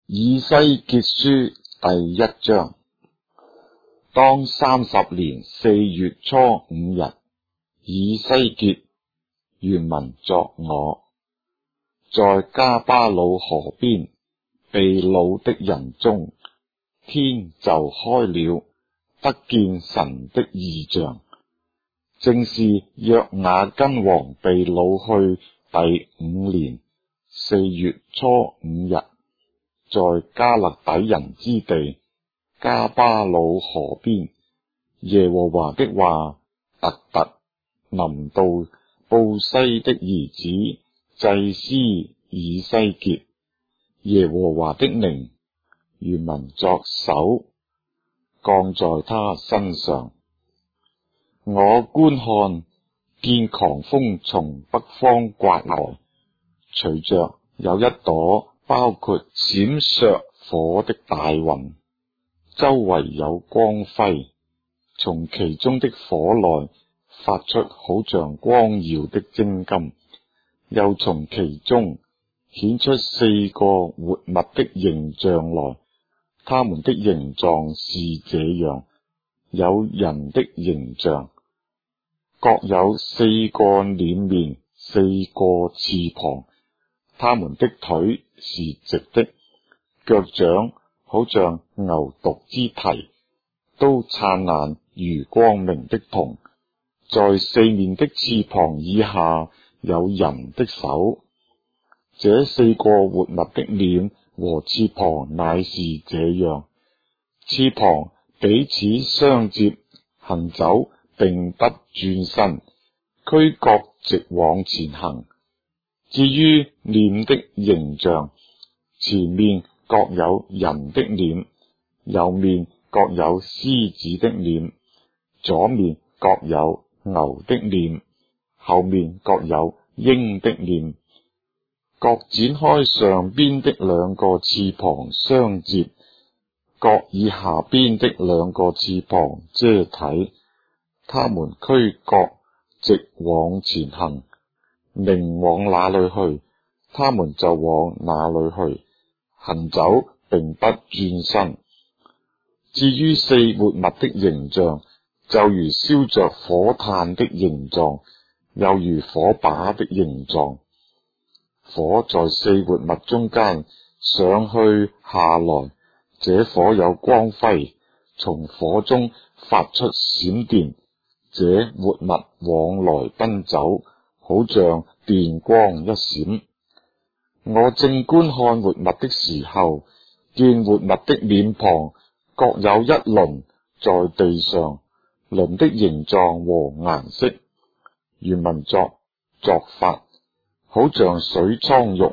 以西結書第1章。當30年4月初5日，以西結原文作我，在迦巴魯河邊被擄的人中，天就開了，得見神的異象。正是約雅斤王被擄去第5年4月初5日，在迦勒底人之地迦巴魯河邊，耶和華的話特特臨到布西的兒子祭司以西結。耶和華的靈原文作手降在他身上。我觀看，見狂風從北方颳來，隨着有一朵包括閃爍火的大雲，周圍有光輝，從其中的火內發出好像光耀的精金，又從其中顯出4個活物的形象來，他們的形狀是這樣：有人的形象，各有4個臉面，4個翅膀，他們的腿是直的，腳掌好像牛犢之蹄，都燦爛如光明的銅。在4面的翅膀以下有人的手。這4個活物的臉和翅膀乃是這樣，翅膀彼此相接，行走並不轉身，俱各直往前行。至於臉的形象，前面各有人的臉，右面各有獅子的臉，左面各有牛的臉，後面各有鷹的臉，各展開上邊的2個翅膀相接，各以下邊的2個翅膀遮體。他們俱各直往前行，靈往哪裏去，他們就往哪裏去，行走並不轉身。至於4活物的形象，就如燒着火炭的形狀，又如火把的形狀。火在4活物中間上去下來，這火有光輝，從火中發出閃電，這活物往來奔走，好像電光一閃。我正觀看活物的時候，見活物的臉龐各有1鱗在地上，鱗的形狀和顏色原文作法，好像水蒼玉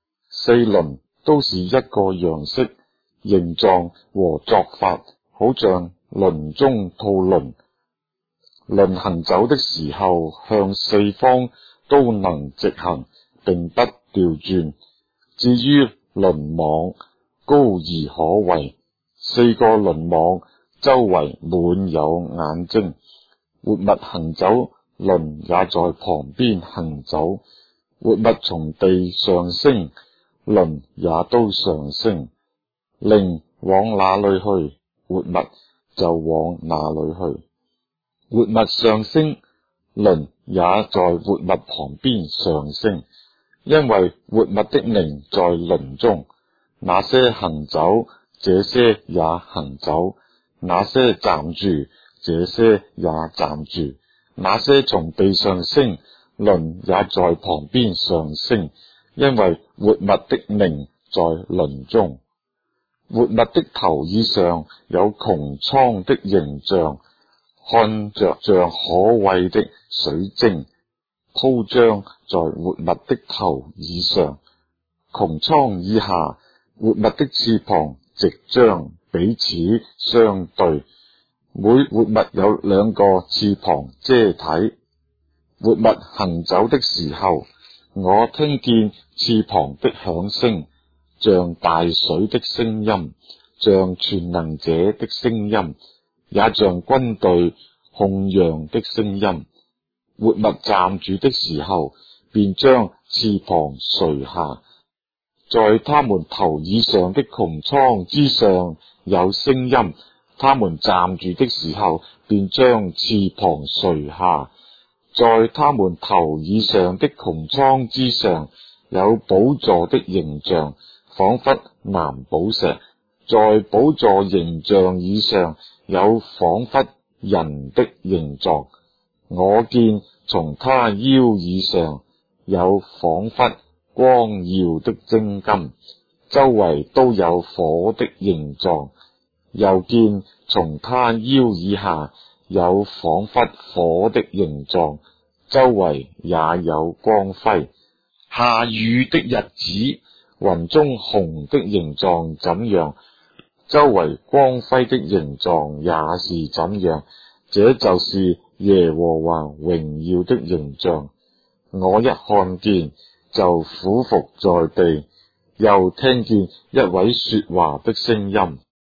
，4鱗都是一個樣式，形狀和作法好像輪中套輪。鱗行走的時候，向4方都能直行，並不調轉。至於鱗網，高而可畏，4個鱗網周圍滿有眼睛。活物行走，鱗也在旁邊行走。活物從地上升，鱗也都上升。靈往哪裏去，活物就往哪裏去。活物上升，鱗也在活物旁邊上升，因為活物的靈在鱗中。那些行走，這些也行走；那些站住，這些也站住；那些從地上升，鱗也在旁邊上升，因為活物的靈在鱗中。活物的頭以上有穹蒼的形象，看着像可畏的水晶，鋪張在活物的頭以上。穹蒼以下，活物的翅膀直張，彼此相對，每活物有2個翅膀遮體。活物行走的時候，我聽見翅膀的響聲，像大水的聲音，像全能者的聲音，也像軍隊鬨嚷的聲音。活物站住的時候，便將翅膀垂下， 在他們頭以上的穹蒼之上有聲音，他們站住的時候，便將翅膀垂下。在他們頭以上的穹蒼之上有寶座的形象，仿佛藍寶石。在寶座形象以上有仿佛人的形狀。我見從他腰以上有仿佛光耀的精金，周圍都有火的形狀。又見從他腰以下有仿佛火的形狀，周圍也有光輝。下雨的日子，雲中虹的形狀怎樣，周圍光輝的形狀也是怎樣。這就是耶和華榮耀的形象。我一看見，就俯伏在地，又聽見一位說話的聲音。